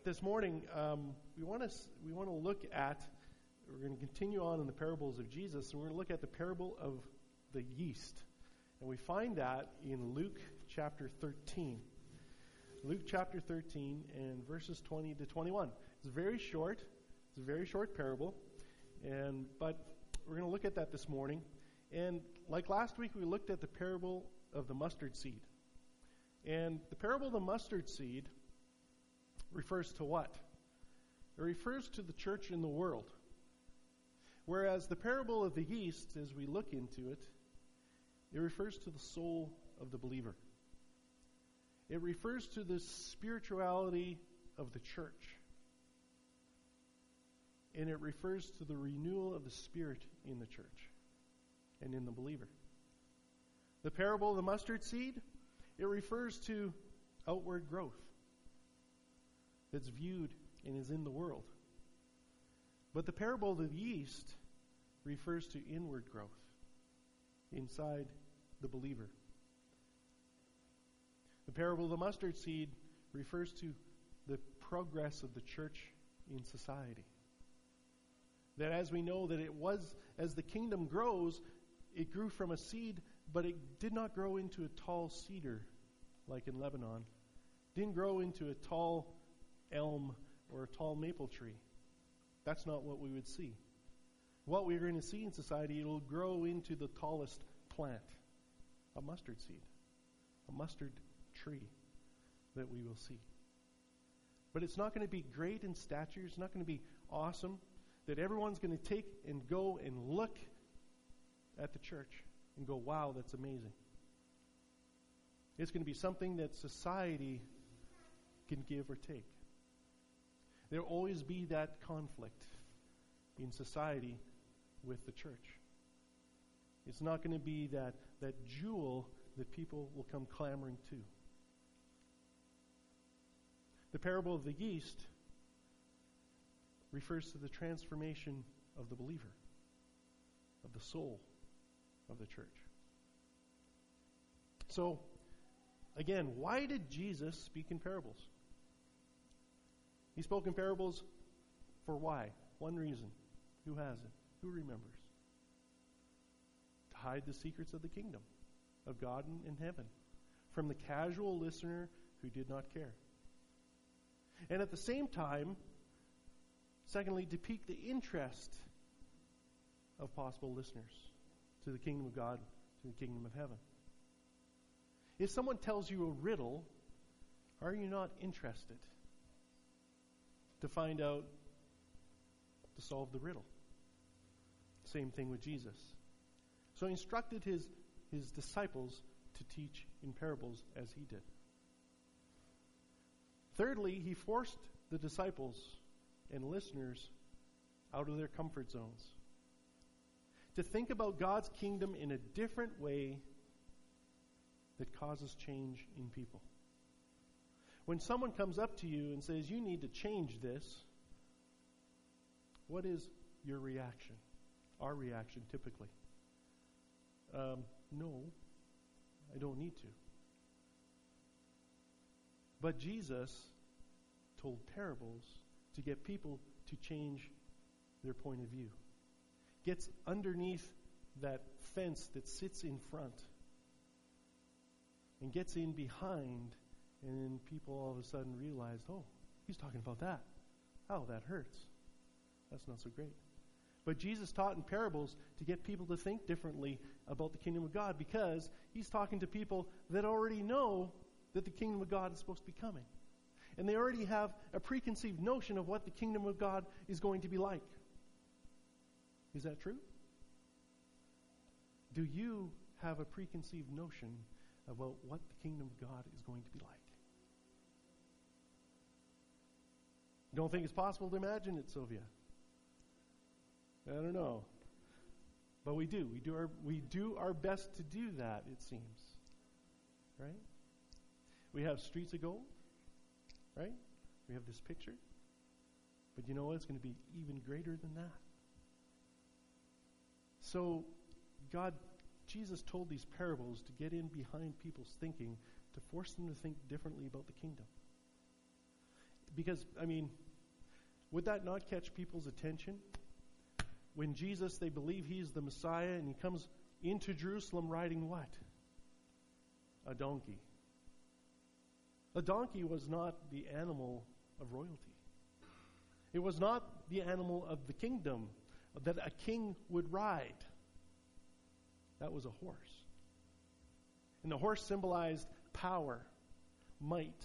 this morning, we want to look at. We're going to continue on in the parables of Jesus, and we're going to look at the parable of the yeast, and we find that in Luke chapter 13. Luke chapter 13 and verses 20 to 21. It's very short. It's a very short parable, but we're going to look at that this morning. And like last week, we looked at the parable of the mustard seed. And the parable of the mustard seed refers to what? It refers to the church in the world. Whereas the parable of the yeast, as we look into it, it refers to the soul of the believer. It refers to the spirituality of the church. And it refers to the renewal of the Spirit in the church and in the believer. The parable of the mustard seed, it refers to outward growth that's viewed and is in the world. But the parable of the yeast refers to inward growth inside the believer. The parable of the mustard seed refers to the progress of the church in society. That as we know that it was, as the kingdom grows, it grew from a seed, but it did not grow into a tall cedar like in Lebanon. It didn't grow into a tall elm or a tall maple tree. That's not what we would see. What we're going to see in society, it'll grow into the tallest plant, a mustard seed, a mustard tree that we will see. But it's not going to be great in stature. It's not going to be awesome that everyone's going to take and go and look at the church and go, wow, that's amazing. It's going to be something that society can give or take. There'll always be that conflict in society with the church. It's not going to be that jewel that people will come clamoring to. The parable of the yeast refers to the transformation of the believer, of the soul of the church. So, again, why did Jesus speak in parables? He spoke in parables for why? One reason. Who has it? Who remembers? To hide the secrets of the kingdom of God in heaven from the casual listener who did not care. And at the same time, secondly, to pique the interest of possible listeners to the kingdom of God, to the kingdom of heaven. If someone tells you a riddle, are you not interested to find out, to solve the riddle? Same thing with Jesus. So he instructed his disciples to teach in parables as he did. Thirdly, he forced the disciples and listeners out of their comfort zones to think about God's kingdom in a different way that causes change in people. When someone comes up to you and says, you need to change this, what is your reaction? Our reaction typically? No, I don't need to. But Jesus told parables to get people to change their point of view. Gets underneath that fence that sits in front and gets in behind, and then people all of a sudden realize, oh, he's talking about that. Oh, that hurts. That's not so great. But Jesus taught in parables to get people to think differently about the kingdom of God, because he's talking to people that already know that the kingdom of God is supposed to be coming. And they already have a preconceived notion of what the kingdom of God is going to be like. Is that true? Do you have a preconceived notion about what the kingdom of God is going to be like? Don't think it's possible to imagine it, Sylvia? I don't know. But we do. We do our best to do that, it seems. Right? We have streets of gold. Right? We have this picture. But you know what? It's going to be even greater than that. So, Jesus told these parables to get in behind people's thinking, to force them to think differently about the kingdom. Because, would that not catch people's attention? When Jesus, they believe he's the Messiah, and he comes into Jerusalem riding what? A donkey. A donkey was not the animal of royalty. It was not the animal of the kingdom that a king would ride. That was a horse. And the horse symbolized power, might,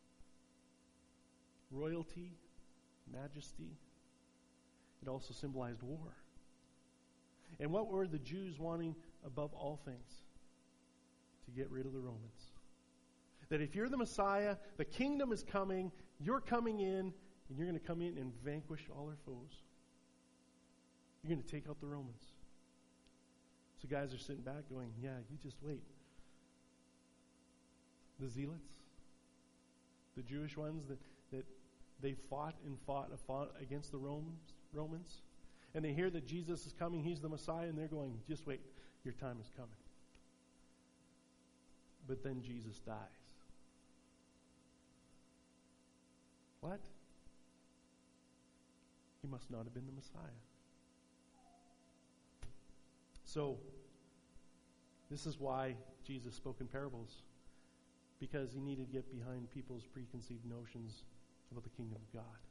royalty, majesty. It also symbolized war. And what were the Jews wanting above all things? To get rid of the Romans. That if you're the Messiah, the kingdom is coming, you're coming in, and you're going to come in and vanquish all our foes. You're going to take out the Romans. So guys are sitting back going, yeah, you just wait. The zealots, the Jewish ones that they fought against the Romans. And they hear that Jesus is coming, he's the Messiah, and they're going, just wait, your time is coming. But then Jesus dies. What? He must not have been the Messiah. So, this is why Jesus spoke in parables. Because he needed to get behind people's preconceived notions about the kingdom of God.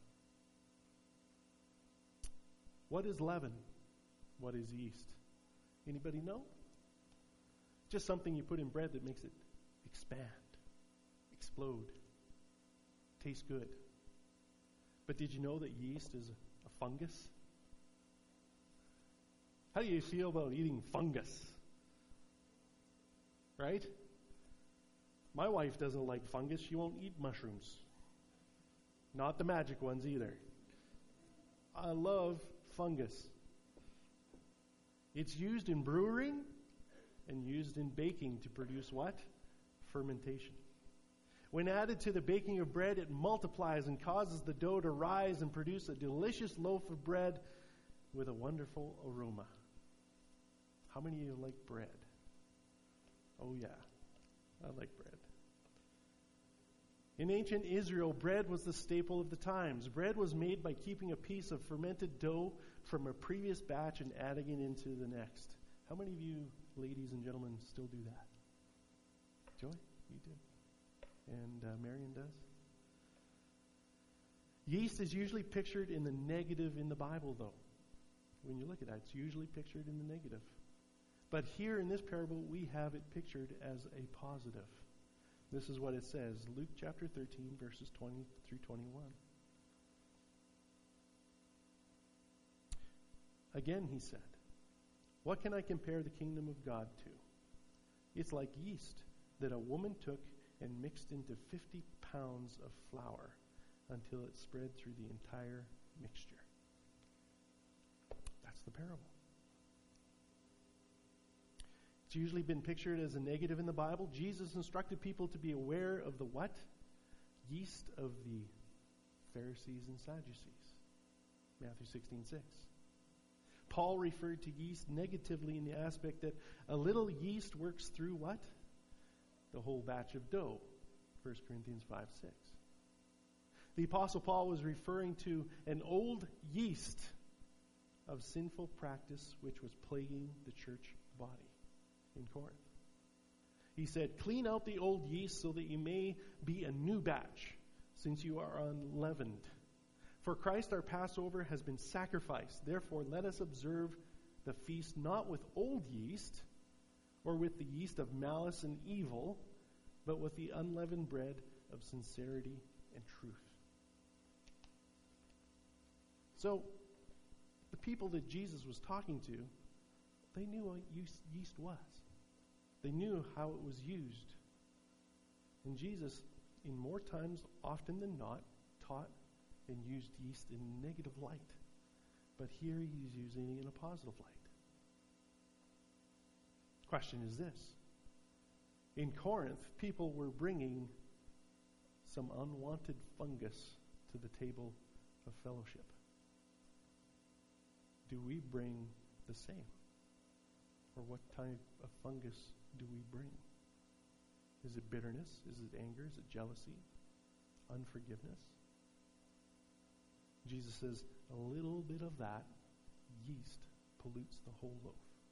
What is leaven? What is yeast? Anybody know? Just something you put in bread that makes it expand, explode, taste good. But did you know that yeast is a fungus? How do you feel about eating fungus? Right? My wife doesn't like fungus. She won't eat mushrooms. Not the magic ones either. I love fungus. It's used in brewing and used in baking to produce what? Fermentation. When added to the baking of bread, it multiplies and causes the dough to rise and produce a delicious loaf of bread with a wonderful aroma. How many of you like bread? Oh yeah, I like bread. In ancient Israel, bread was the staple of the times. Bread was made by keeping a piece of fermented dough from a previous batch and adding it into the next. How many of you, ladies and gentlemen, still do that? Joy, you do. And Marion does. Yeast is usually pictured in the negative in the Bible, though. When you look at that, it's usually pictured in the negative. But here in this parable, we have it pictured as a positive. This is what it says, Luke chapter 13, verses 20 through 21. Again, he said, "What can I compare the kingdom of God to? It's like yeast that a woman took and mixed into 50 pounds of flour until it spread through the entire mixture." That's the parable. It's usually been pictured as a negative in the Bible. Jesus instructed people to be aware of the what? Yeast of the Pharisees and Sadducees. Matthew 16:6. Paul referred to yeast negatively in the aspect that a little yeast works through what? The whole batch of dough. 1 Corinthians 5:6. The Apostle Paul was referring to an old yeast of sinful practice which was plaguing the church body in Corinth. He said, "Clean out the old yeast so that you may be a new batch, since you are unleavened. For Christ our Passover has been sacrificed. Therefore let us observe the feast not with old yeast, or with the yeast of malice and evil, but with the unleavened bread of sincerity and truth." So, the people that Jesus was talking to, they knew what yeast was. They knew how it was used. And Jesus, in more times often than not, taught and used yeast in a negative light. But here he's using it in a positive light. Question is this. In Corinth, people were bringing some unwanted fungus to the table of fellowship. Do we bring the same? Or what type of fungus do we bring? Is it bitterness? Is it anger? Is it jealousy? Unforgiveness? Jesus says a little bit of that yeast pollutes the whole loaf.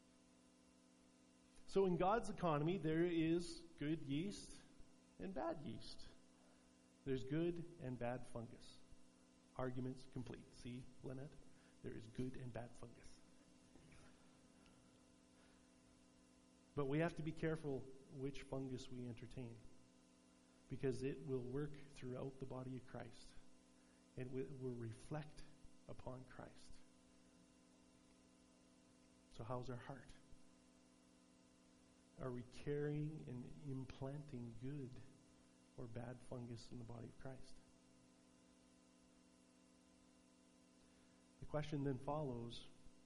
So in God's economy, there is good yeast and bad yeast. There's good and bad fungus. Arguments complete. See, Lynette? There is good and bad fungus. But we have to be careful which fungus we entertain, because it will work throughout the body of Christ and will reflect upon Christ. So how's our heart? Are we carrying and implanting good or bad fungus in the body of Christ? The question then follows,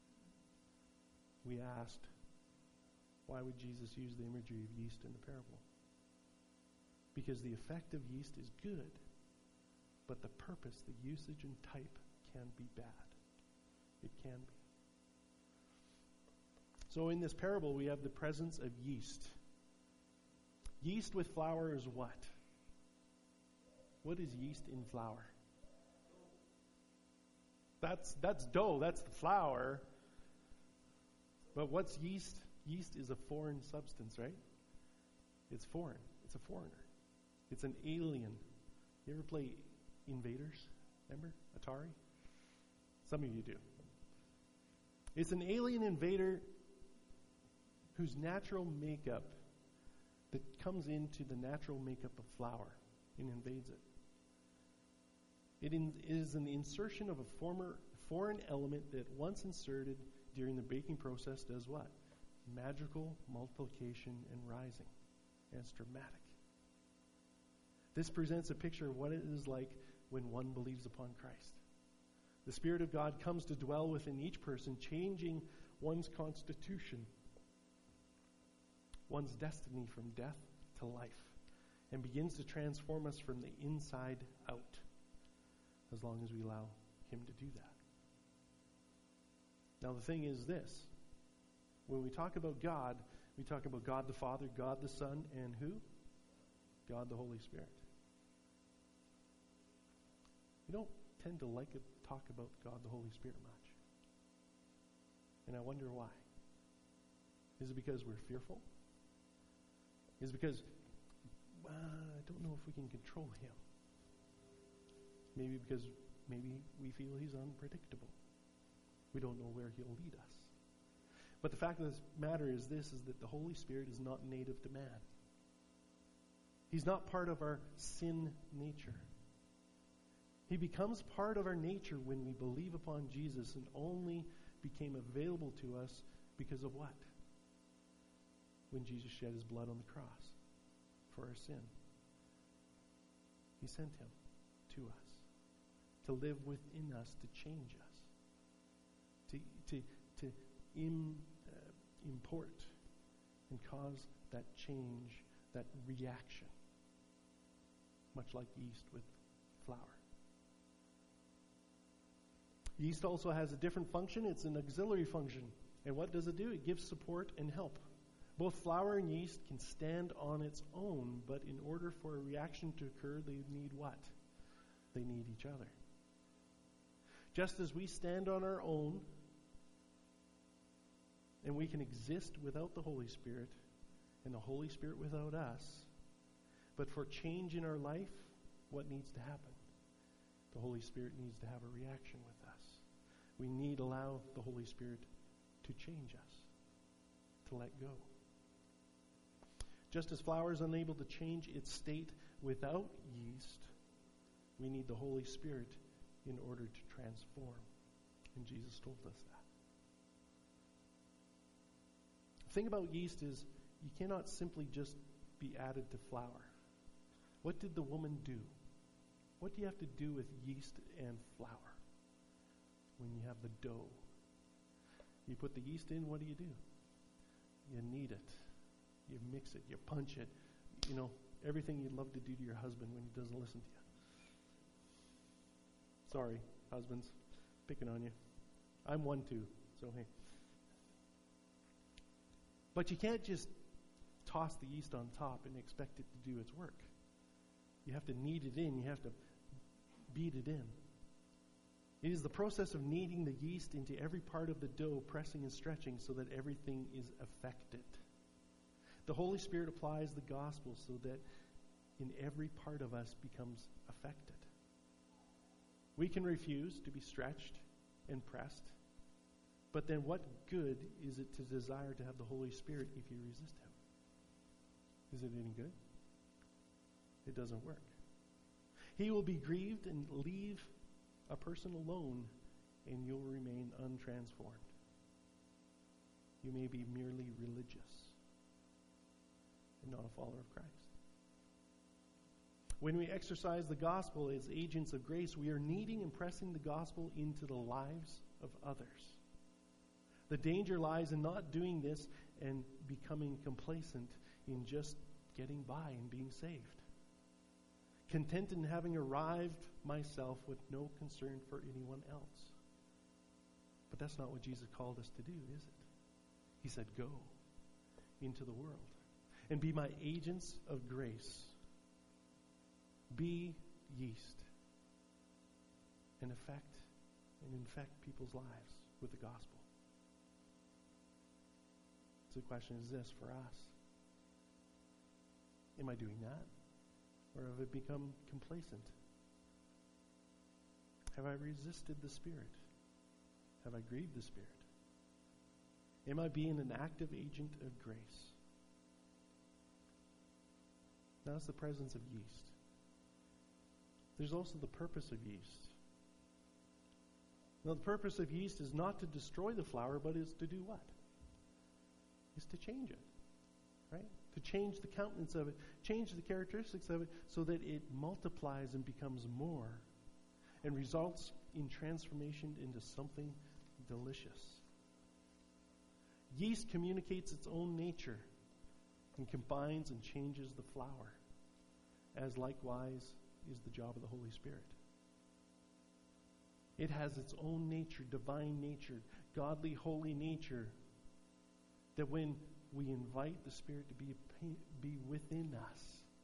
we asked, why would Jesus use the imagery of yeast in the parable? Because the effect of yeast is good, but the purpose, the usage and type can be bad. It can be. So in this parable, we have the presence of yeast. Yeast with flour is what? What is yeast in flour? That's dough. That's the flour. But what's yeast? Yeast is a foreign substance, right? It's foreign. It's a foreigner. It's an alien. You ever play Invaders? Remember? Atari? Some of you do. It's an alien invader whose natural makeup that comes into the natural makeup of flour and invades it. It is an insertion of a foreign element that once inserted during the baking process does what? Magical multiplication and rising. And it's dramatic. This presents a picture of what it is like when one believes upon Christ. The Spirit of God comes to dwell within each person, changing one's constitution, one's destiny from death to life, and begins to transform us from the inside out, as long as we allow Him to do that. Now the thing is this. When we talk about God, we talk about God the Father, God the Son, and who? God the Holy Spirit. We don't tend to like to talk about God the Holy Spirit much. And I wonder why. Is it because we're fearful? Is it because I don't know if we can control Him? Maybe because we feel He's unpredictable. We don't know where He'll lead us. But the fact of the matter is this, is that the Holy Spirit is not native to man. He's not part of our sin nature. He becomes part of our nature when we believe upon Jesus, and only became available to us because of what? When Jesus shed His blood on the cross for our sin. He sent Him to us to live within us, to change us, to import and cause that change, that reaction, much like yeast with flour. Yeast also has a different function. It's an auxiliary function. And what does it do? It gives support and help. Both flour and yeast can stand on its own, but in order for a reaction to occur, they need what? They need each other. Just as we stand on our own, and we can exist without the Holy Spirit, and the Holy Spirit without us, but for change in our life, what needs to happen? The Holy Spirit needs to have a reaction with us. We need to allow the Holy Spirit to change us, to let go. Just as flour is unable to change its state without yeast, we need the Holy Spirit in order to transform. And Jesus told us that. The thing about yeast is you cannot simply just be added to flour. What did the woman do? What do you have to do with yeast and flour when you have the dough? You put the yeast in, what do? You knead it. You mix it. You punch it. You know, everything you'd love to do to your husband when he doesn't listen to you. Sorry, husbands. Picking on you. I'm one too, so hey. But you can't just toss the yeast on top and expect it to do its work. You have to knead it in. You have to beat it in. It is the process of kneading the yeast into every part of the dough, pressing and stretching so that everything is affected. The Holy Spirit applies the gospel so that in every part of us becomes affected. We can refuse to be stretched and pressed, but then what good is it to desire to have the Holy Spirit if you resist Him? Is it any good? It doesn't work. He will be grieved and leave a person alone, and you'll remain untransformed. You may be merely religious and not a follower of Christ. When we exercise the gospel as agents of grace, we are kneading and pressing the gospel into the lives of others. The danger lies in not doing this and becoming complacent in just getting by and being saved. Content in having arrived myself with no concern for anyone else. But that's not what Jesus called us to do, is it? He said, go into the world and be my agents of grace. Be yeast and infect people's lives with the gospel. So the question is this for us. Am I doing that? Or have I become complacent? Have I resisted the Spirit? Have I grieved the Spirit? Am I being an active agent of grace? Now that's the presence of yeast. There's also the purpose of yeast. Now the purpose of yeast is not to destroy the flour, but is to do what? Is to change it. Right? To change the countenance of it, change the characteristics of it so that it multiplies and becomes more and results in transformation into something delicious. Yeast communicates its own nature and combines and changes the flour, as likewise is the job of the Holy Spirit. It has its own nature, divine nature, godly, holy nature, that when we invite the Spirit to be within us,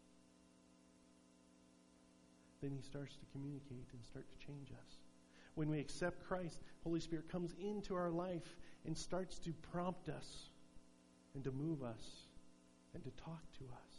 then He starts to communicate and start to change us. When we accept Christ, Holy Spirit comes into our life and starts to prompt us and to move us and to talk to us,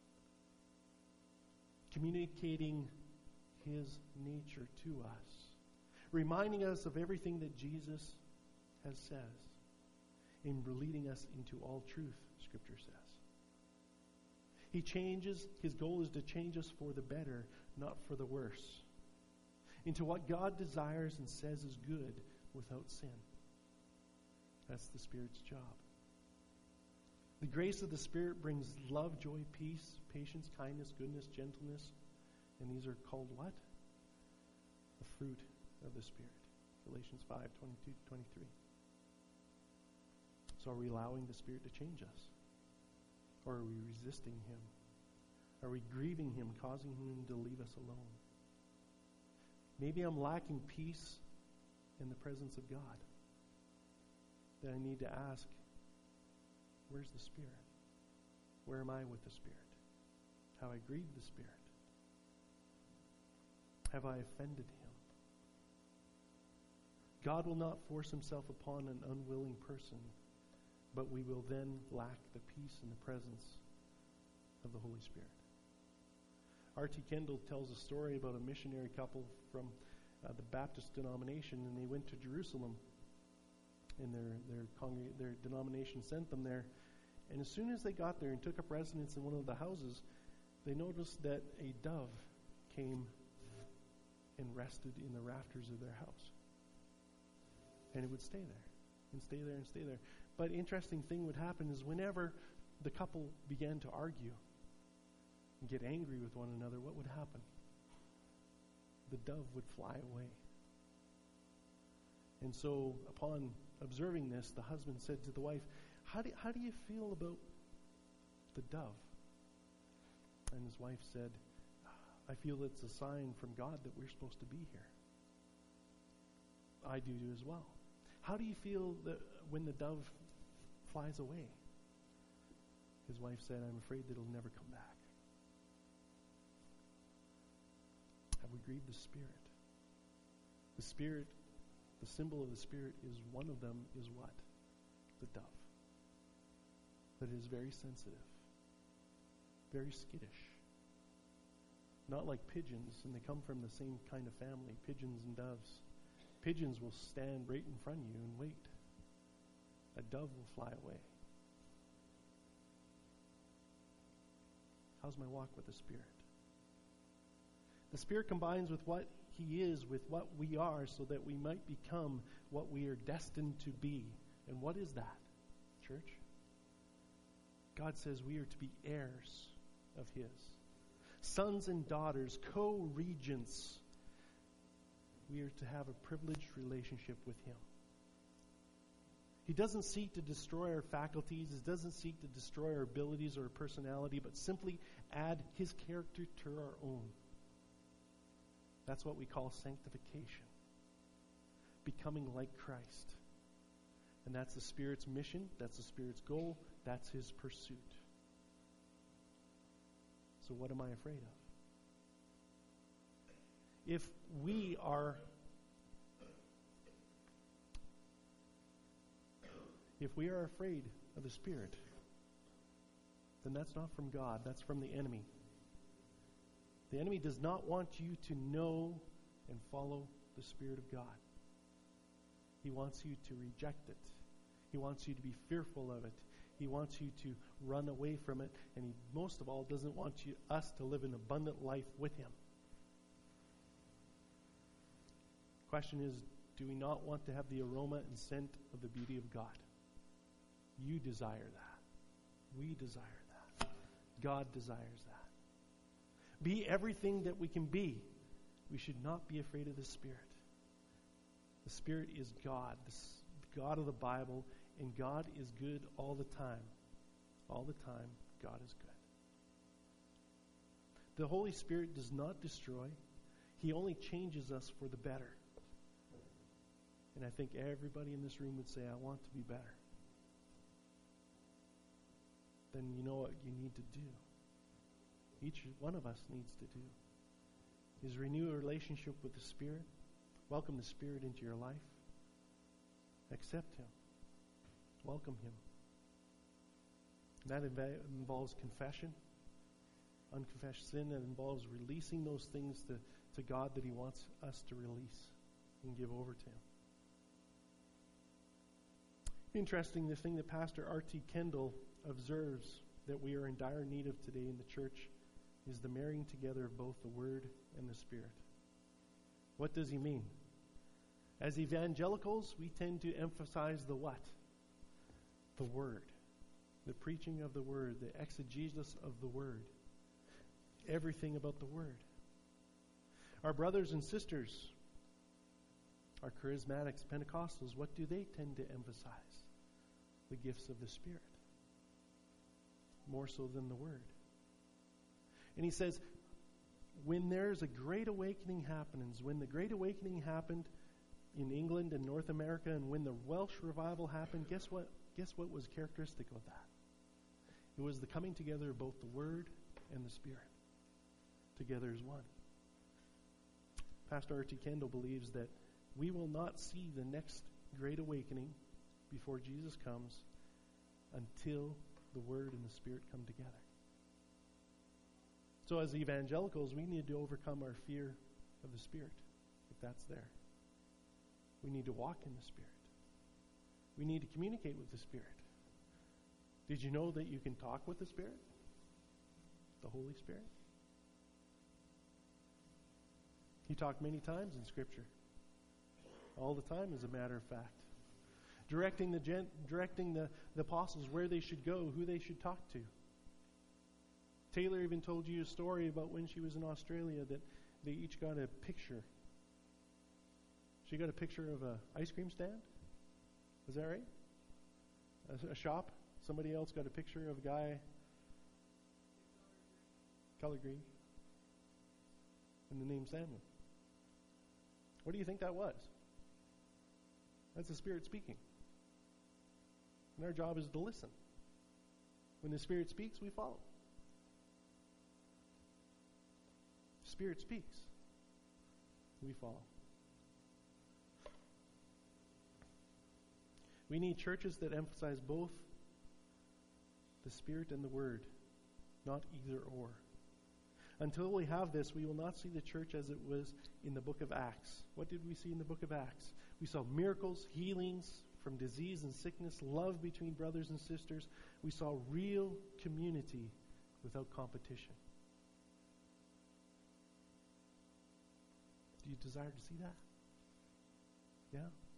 communicating His nature to us, reminding us of everything that Jesus has said, and leading us into all truth, Scripture says. He changes, His goal is to change us for the better, not for the worse, into what God desires and says is good without sin. That's the Spirit's job. The grace of the Spirit brings love, joy, peace, patience, kindness, goodness, gentleness, and these are called what? The fruit of the Spirit. Galatians 5:22-23. So are we allowing the Spirit to change us? Or are we resisting Him? Are we grieving Him, causing Him to leave us alone? Maybe I'm lacking peace in the presence of God. Then I need to ask, where's the Spirit? Where am I with the Spirit? Have I grieved the Spirit? Have I offended Him? God will not force Himself upon an unwilling person, but we will then lack the peace and the presence of the Holy Spirit. R.T. Kendall tells a story about a missionary couple from the Baptist denomination, and they went to Jerusalem, and their denomination sent them there. And as soon as they got there and took up residence in one of the houses, they noticed that a dove came and rested in the rafters of their house. And it would stay there, and stay there, and stay there. But interesting thing would happen is whenever the couple began to argue and get angry with one another, what would happen? The dove would fly away. And so upon observing this, the husband said to the wife, how do you feel about the dove? And his wife said, I feel it's a sign from God that we're supposed to be here. I do as well. How do you feel that when the dove flies away? His wife said, I'm afraid that it'll never come back. Have we grieved the Spirit? The Spirit, the symbol of the Spirit is one of them is what? The dove. That is very sensitive, very skittish. Not like pigeons, and they come from the same kind of family, pigeons and doves. Pigeons will stand right in front of you and wait. A dove will fly away. How's my walk with the Spirit? The Spirit combines with what He is with what we are so that we might become what we are destined to be. And what is that, church? God says we are to be heirs of His. Sons and daughters, co-regents. We are to have a privileged relationship with Him. He doesn't seek to destroy our faculties. He doesn't seek to destroy our abilities or our personality, but simply add His character to our own. That's what we call sanctification. Becoming like Christ. And that's the Spirit's mission. That's the Spirit's goal. That's His pursuit. So what am I afraid of? If we are afraid of the Spirit, then that's not from God. That's from the enemy. The enemy does not want you to know and follow the Spirit of God. He wants you to reject it. He wants you to be fearful of it. He wants you to run away from it. And He, most of all, doesn't want us to live an abundant life with Him. The question is, do we not want to have the aroma and scent of the beauty of God? You desire that. We desire that. God desires that. Be everything that we can be. We should not be afraid of the Spirit. The Spirit is God, the God of the Bible, and God is good all the time. All the time, God is good. The Holy Spirit does not destroy. He only changes us for the better. And I think everybody in this room would say, I want to be better. Then you know what you need to do. Each one of us needs to do is renew a relationship with the Spirit. Welcome the Spirit into your life. Accept Him. Welcome Him. That involves confession, unconfessed sin. That involves releasing those things to God that He wants us to release and give over to Him. Interesting, the thing that Pastor R.T. Kendall observes that we are in dire need of today in the church is the marrying together of both the Word and the Spirit. What does he mean? As evangelicals, we tend to emphasize the what? The Word. The preaching of the Word, the exegesis of the Word. Everything about the Word. Our brothers and sisters, our charismatics, Pentecostals, what do they tend to emphasize? The gifts of the Spirit. More so than the Word. And he says, when there's a great awakening happens, when the Great Awakening happened in England and North America, and when the Welsh revival happened, guess what was characteristic of that? It was the coming together of both the Word and the Spirit. Together as one. Pastor R.T. Kendall believes that we will not see the next Great Awakening before Jesus comes until the Word and the Spirit come together. So as evangelicals, we need to overcome our fear of the Spirit, if that's there. We need to walk in the Spirit. We need to communicate with the Spirit. Did you know that you can talk with the Spirit? The Holy Spirit? He talked many times in Scripture. All the time, as a matter of fact. Directing the apostles where they should go, who they should talk to. Taylor even told you a story about when she was in Australia that they each got a picture. She got a picture of an ice cream stand. Is that right? A shop. Somebody else got a picture of a guy, color green, and the name Samuel. What do you think that was? That's the Spirit speaking. And our job is to listen. When the Spirit speaks, we follow. Spirit speaks, we follow. We need churches that emphasize both the Spirit and the Word, not either or. Until we have this, we will not see the church as it was in the book of Acts. What did we see in the book of Acts? We saw miracles, healings from disease and sickness, love between brothers and sisters. We saw real community without competition. Do you desire to see that? Yeah?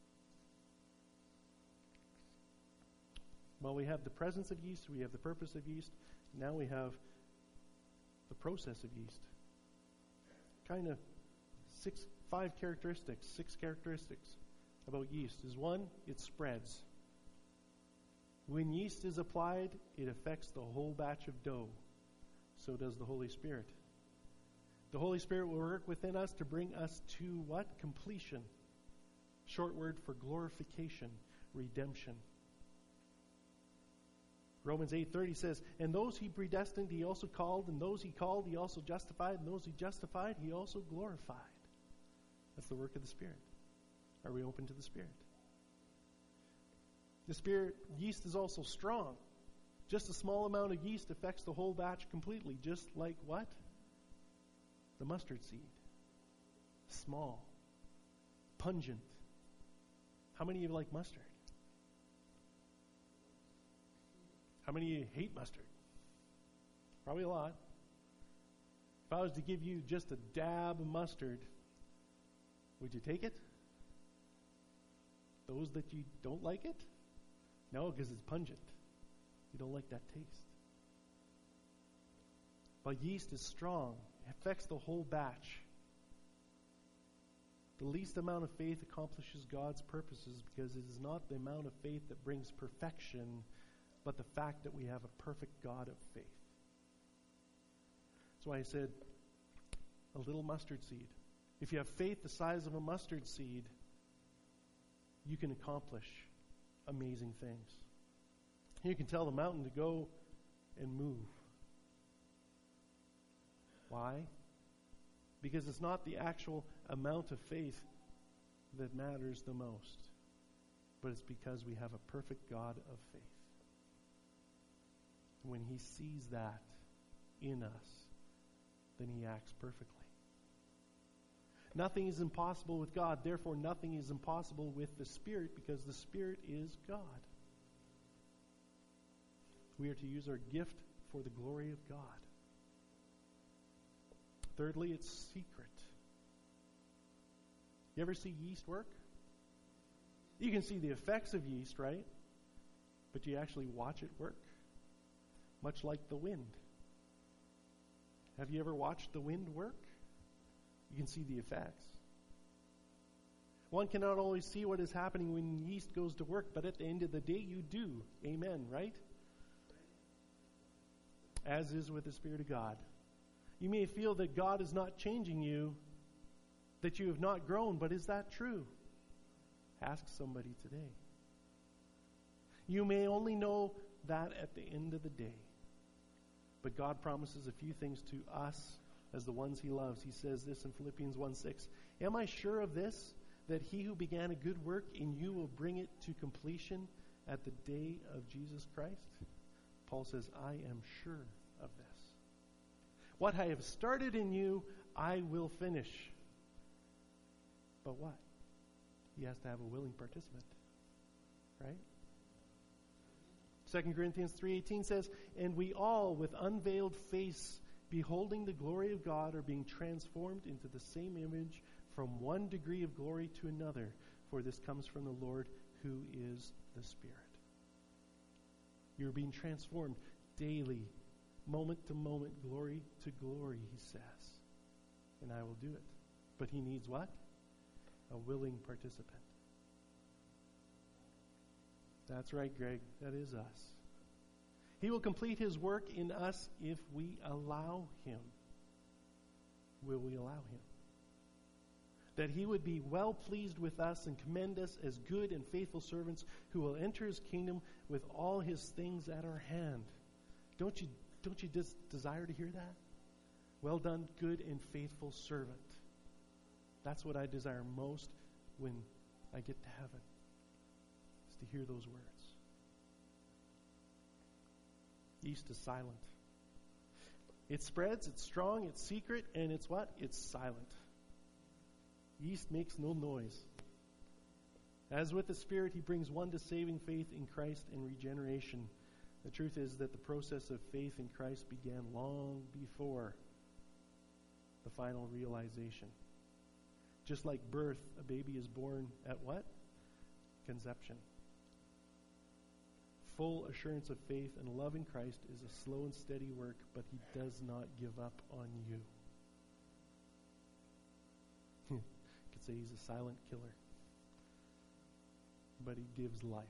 Well, we have the presence of yeast, we have the purpose of yeast, now we have the process of yeast. Kind of six characteristics about yeast. Is one, it spreads. When yeast is applied, it affects the whole batch of dough. So does the Holy Spirit. The Holy Spirit will work within us to bring us to what? Completion. Short word for glorification, redemption. Romans 8:30 says, and those he predestined he also called, and those he called he also justified, and those he justified he also glorified. That's the work of the Spirit. Are we open to the Spirit? The Spirit, yeast is also strong. Just a small amount of yeast affects the whole batch completely, just like what? The mustard seed. Small. Pungent. How many of you like mustard? How many of you hate mustard? Probably a lot. If I was to give you just a dab of mustard, would you take it? Those that you don't like it? No, because it's pungent. You don't like that taste. But yeast is strong. It affects the whole batch. The least amount of faith accomplishes God's purposes because it is not the amount of faith that brings perfection, but the fact that we have a perfect God of faith. That's why I said a little mustard seed. If you have faith the size of a mustard seed, you can accomplish amazing things. You can tell the mountain to go and move. Why? Because it's not the actual amount of faith that matters the most, but it's because we have a perfect God of faith. When He sees that in us, then He acts perfectly. Nothing is impossible with God. Therefore, nothing is impossible with the Spirit because the Spirit is God. We are to use our gift for the glory of God. Thirdly, it's secret. You ever see yeast work? You can see the effects of yeast, right? But you actually watch it work. Much like the wind. Have you ever watched the wind work? You can see the effects. One cannot always see what is happening when yeast goes to work, but at the end of the day, you do. Amen, right? As is with the Spirit of God. You may feel that God is not changing you, that you have not grown, but is that true? Ask somebody today. You may only know that at the end of the day. But God promises a few things to us as the ones He loves. He says this in Philippians 1:6. Am I sure of this, that He who began a good work in you will bring it to completion at the day of Jesus Christ? Paul says, I am sure of this. What I have started in you, I will finish. But what? He has to have a willing participant. Right? 2 Corinthians 3:18 says, and we all, with unveiled face, beholding the glory of God, are being transformed into the same image from one degree of glory to another. For this comes from the Lord, who is the Spirit. You're being transformed daily, moment to moment, glory to glory, He says. And I will do it. But He needs what? A willing participant. That's right, Greg. That is us. He will complete His work in us if we allow Him. Will we allow Him? That He would be well pleased with us and commend us as good and faithful servants who will enter His kingdom with all His things at our hand. Don't you just desire to hear that? Well done, good and faithful servant. That's what I desire most when I get to heaven. is to hear those words. Yeast is silent. It spreads, it's strong, it's secret, and it's what? It's silent. Yeast makes no noise. As with the Spirit, He brings one to saving faith in Christ and regeneration. The truth is that the process of faith in Christ began long before the final realization. Just like birth, a baby is born at what? Conception. Full assurance of faith and love in Christ is a slow and steady work, but He does not give up on you. You could say He's a silent killer, but He gives life.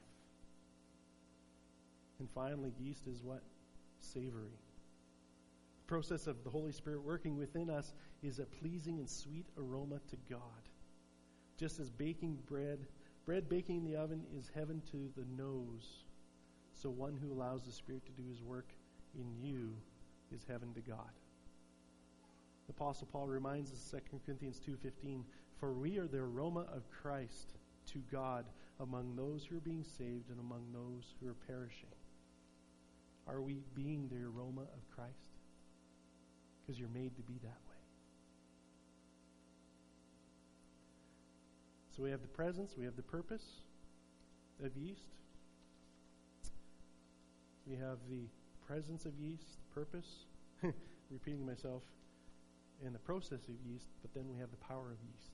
And finally, yeast is what? Savory. The process of the Holy Spirit working within us is a pleasing and sweet aroma to God. Just as baking bread baking in the oven is heaven to the nose, so one who allows the Spirit to do His work in you is heaven to God. The Apostle Paul reminds us, 2 Corinthians 2:15, for we are the aroma of Christ to God among those who are being saved and among those who are perishing. Are we being the aroma of Christ? Because you're made to be that way. So we have the presence, we have the purpose of yeast. We have the presence of yeast, the purpose, repeating myself, and the process of yeast, but then we have the power of yeast.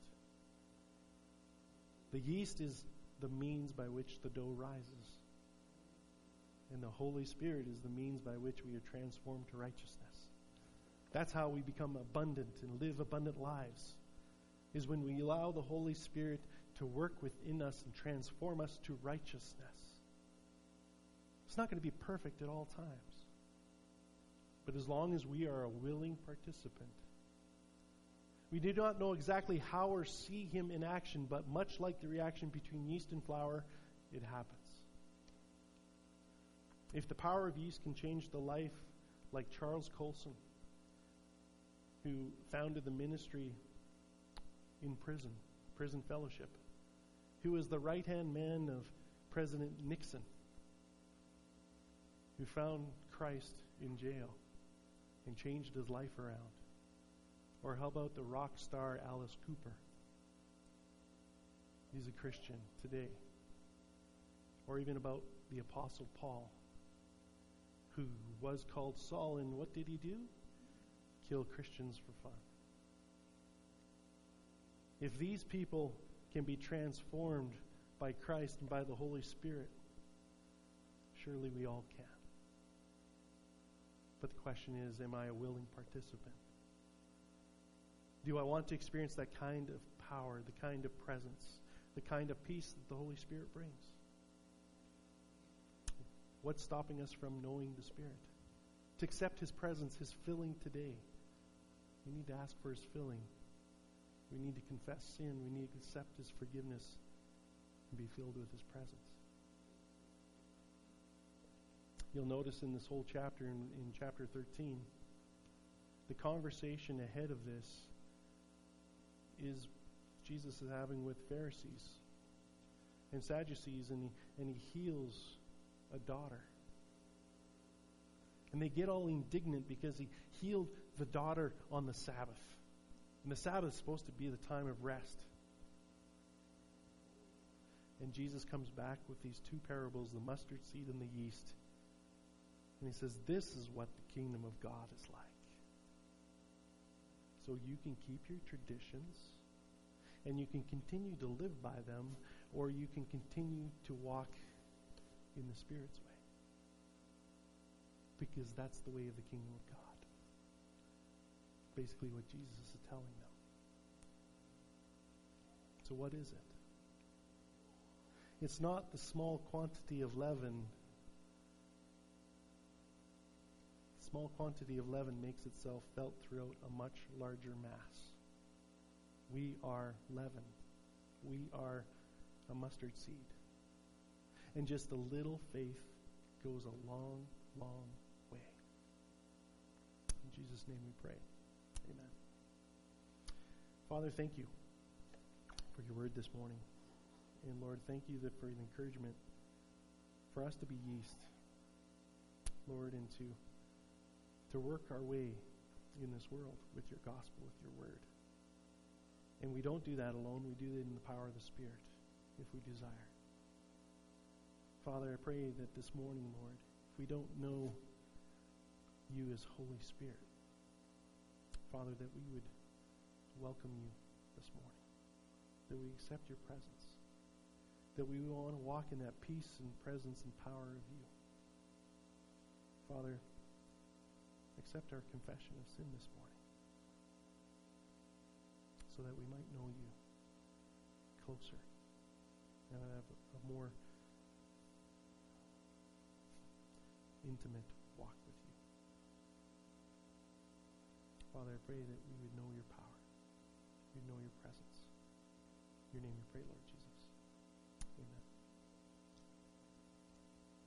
The yeast is the means by which the dough rises. And the Holy Spirit is the means by which we are transformed to righteousness. That's how we become abundant and live abundant lives, is when we allow the Holy Spirit to work within us and transform us to righteousness. It's not going to be perfect at all times. But as long as we are a willing participant, we do not know exactly how or see Him in action, but much like the reaction between yeast and flour, it happens. If the power of yeast can change the life, like Charles Colson, who founded the ministry in prison fellowship, who was the right-hand man of President Nixon, who found Christ in jail and changed his life around. Or how about the rock star Alice Cooper? He's a Christian today. Or even about the Apostle Paul, who was called Saul, and what did he do? Kill Christians for fun. If these people can be transformed by Christ and by the Holy Spirit, surely we all can. But the question is, am I a willing participant? Do I want to experience that kind of power, the kind of presence, the kind of peace that the Holy Spirit brings? What's stopping us from knowing the Spirit? To accept His presence, His filling today. We need to ask for His filling. We need to confess sin. We need to accept His forgiveness and be filled with His presence. You'll notice in this whole chapter, in chapter 13, the conversation ahead of this is Jesus is having with Pharisees and Sadducees, and he heals a daughter. And they get all indignant because he healed the daughter on the Sabbath. And the Sabbath is supposed to be the time of rest. And Jesus comes back with these two parables, the mustard seed and the yeast. And He says, this is what the kingdom of God is like. So you can keep your traditions, and you can continue to live by them, or you can continue to walk in the Spirit's way. Because that's the way of the kingdom of God. Basically what Jesus is telling them. So what is it? It's not the small quantity of leaven. Small quantity of leaven makes itself felt throughout a much larger mass. We are leaven. We are a mustard seed. And just a little faith goes a long, long way. In Jesus' name we pray. Amen. Father, thank you for your word this morning. And Lord, thank you for the encouragement for us to be yeast, Lord, and to work our way in this world with your gospel, with your word. And we don't do that alone. We do it in the power of the Spirit, if we desire. Father, I pray that this morning, Lord, if we don't know you as Holy Spirit, Father, that we would welcome you this morning, that we accept your presence, that we want to walk in that peace and presence and power of you. Father, accept our confession of sin this morning so that we might know you closer and have a more intimate walk with you. Father, I pray that we would know your power, we'd know your presence. In your name we pray, Lord Jesus.